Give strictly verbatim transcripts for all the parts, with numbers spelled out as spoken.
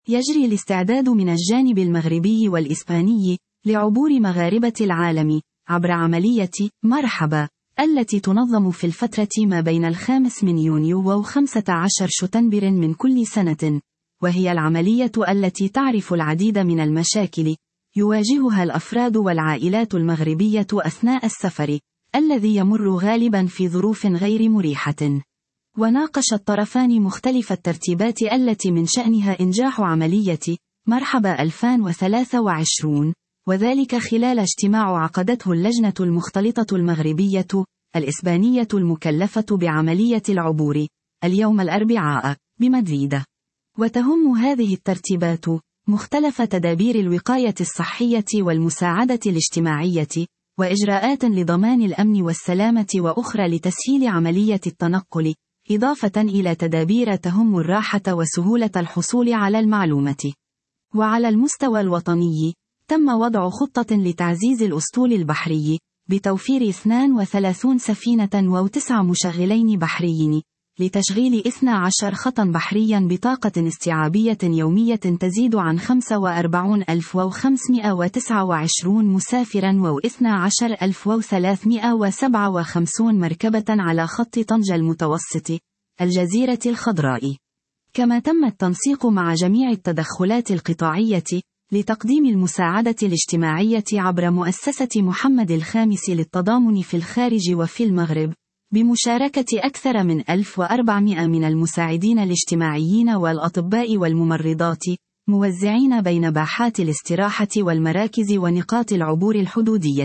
يجري الاستعداد من الجانب المغربي والإسباني لعبور مغاربة العالم عبر عملية مرحبا، التي تنظم في الفترة ما بين الخامس من يونيو وخمسة عشر شتنبر من كل سنة، وهي العملية التي تعرف العديد من المشاكل يواجهها الأفراد والعائلات المغربية أثناء السفر، الذي يمر غالبا في ظروف غير مريحة. وناقش الطرفان مختلف الترتيبات التي من شأنها إنجاح عملية مرحبا ألفين وثلاثة وعشرين، وذلك خلال اجتماع عقدته اللجنة المختلطة المغربية الإسبانية المكلفة بعملية العبور اليوم الأربعاء بمدريد. وتهم هذه الترتيبات مختلف تدابير الوقاية الصحية والمساعدة الاجتماعية، وإجراءات لضمان الأمن والسلامة، وأخرى لتسهيل عملية التنقل، إضافة إلى تدابير تهم الراحة وسهولة الحصول على المعلومة. وعلى المستوى الوطني، تم وضع خطة لتعزيز الأسطول البحري بتوفير اثنين وثلاثين سفينة وتسع مشغلين بحريين لتشغيل اثني عشر خطا بحريا بطاقة استيعابية يومية تزيد عن خمسة وأربعين ألف وخمسمائة وتسعة وعشرين مسافرا واثني عشر ألف وثلاثمائة وسبعة وخمسين مركبة على خط طنجة المتوسط الجزيرة الخضراء. كما تم التنسيق مع جميع التدخلات القطاعية لتقديم المساعدة الاجتماعية عبر مؤسسة محمد الخامس للتضامن في الخارج وفي المغرب، بمشاركة أكثر من ألف وأربعمائة من المساعدين الاجتماعيين والأطباء والممرضات، موزعين بين باحات الاستراحة والمراكز ونقاط العبور الحدودية.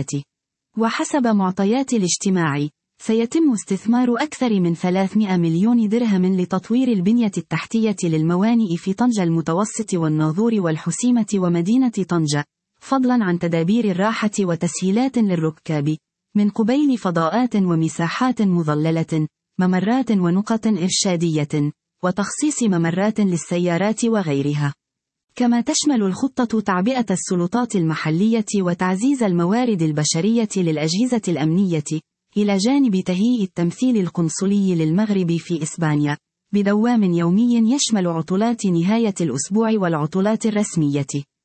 وحسب معطيات الاجتماع، سيتم استثمار أكثر من ثلاثمائة مليون درهم لتطوير البنية التحتية للموانئ في طنجة المتوسط والناظور والحسيمة ومدينة طنجة، فضلا عن تدابير الراحة وتسهيلات للركاب، من قبيل فضاءات ومساحات مظللة، ممرات ونقط إرشادية، وتخصيص ممرات للسيارات وغيرها. كما تشمل الخطة تعبئة السلطات المحلية وتعزيز الموارد البشرية للأجهزة الأمنية، إلى جانب تهيئ التمثيل القنصلي للمغرب في إسبانيا بدوام يومي يشمل عطلات نهاية الأسبوع والعطلات الرسمية.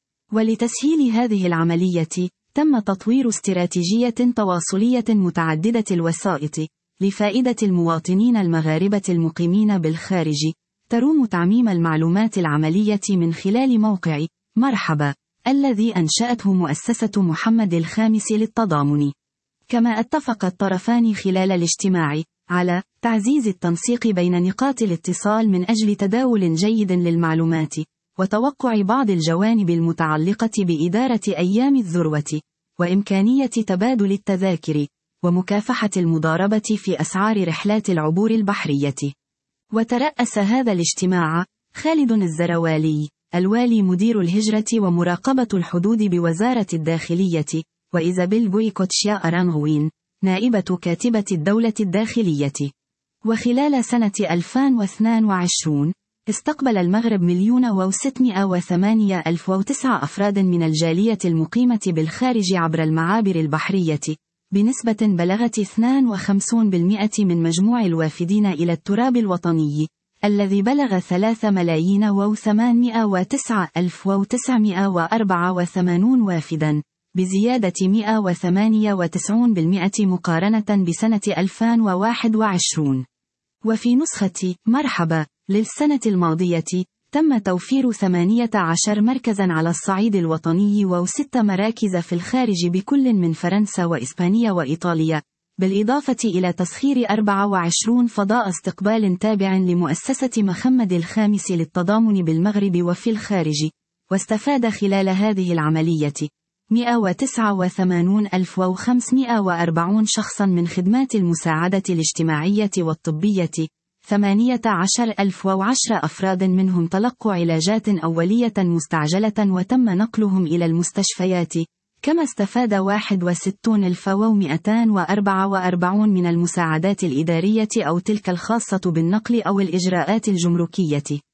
ولتسهيل هذه العملية، تم تطوير استراتيجية تواصلية متعددة الوسائط لفائدة المواطنين المغاربة المقيمين بالخارج، تروم تعميم المعلومات العملية من خلال موقع مرحبا الذي أنشأته مؤسسة محمد الخامس للتضامن. كما اتفق الطرفان خلال الاجتماع على تعزيز التنسيق بين نقاط الاتصال من أجل تداول جيد للمعلومات، وتوقع بعض الجوانب المتعلقة بإدارة أيام الذروة، وإمكانية تبادل التذاكر، ومكافحة المضاربة في أسعار رحلات العبور البحرية. وترأس هذا الاجتماع خالد الزروالي، الوالي مدير الهجرة ومراقبة الحدود بوزارة الداخلية، وإيزابيل بويكوتشيا أرانغوين، نائبة كاتبة الدولة الداخلية. وخلال سنة ألفين واثنين وعشرين، استقبل المغرب مليون وستمائة وثمانية ألف وتسعة أفراد من الجالية المقيمة بالخارج عبر المعابر البحرية، بنسبة بلغت اثنين وخمسين بالمئة من مجموع الوافدين إلى التراب الوطني، الذي بلغ ثلاثة ملايين وثمانمائة وتسعة ألف وتسعمائة وأربعة وثمانين وافدا، بزيادة مئة وثمانية وتسعين بالمئة مقارنة بسنة ألفين وواحد وعشرين. وفي نسخة مرحبا للسنة الماضية، تم توفير ثمانية عشر مركزا على الصعيد الوطني وست مراكز في الخارج بكل من فرنسا وإسبانيا وإيطاليا، بالإضافة إلى تسخير أربعة وعشرين فضاء استقبال تابع لمؤسسة محمد الخامس للتضامن بالمغرب وفي الخارج. واستفاد خلال هذه العملية مئة وتسعة وثمانين ألف وخمسمائة وأربعين شخصا من خدمات المساعدة الاجتماعية والطبية، ثمانية عشر ألف وعشرة أفراد منهم تلقوا علاجات أولية مستعجلة وتم نقلهم إلى المستشفيات. كما استفاد واحد وستين ألف ومئتين وأربعة وأربعين من المساعدات الإدارية أو تلك الخاصة بالنقل أو الإجراءات الجمركية.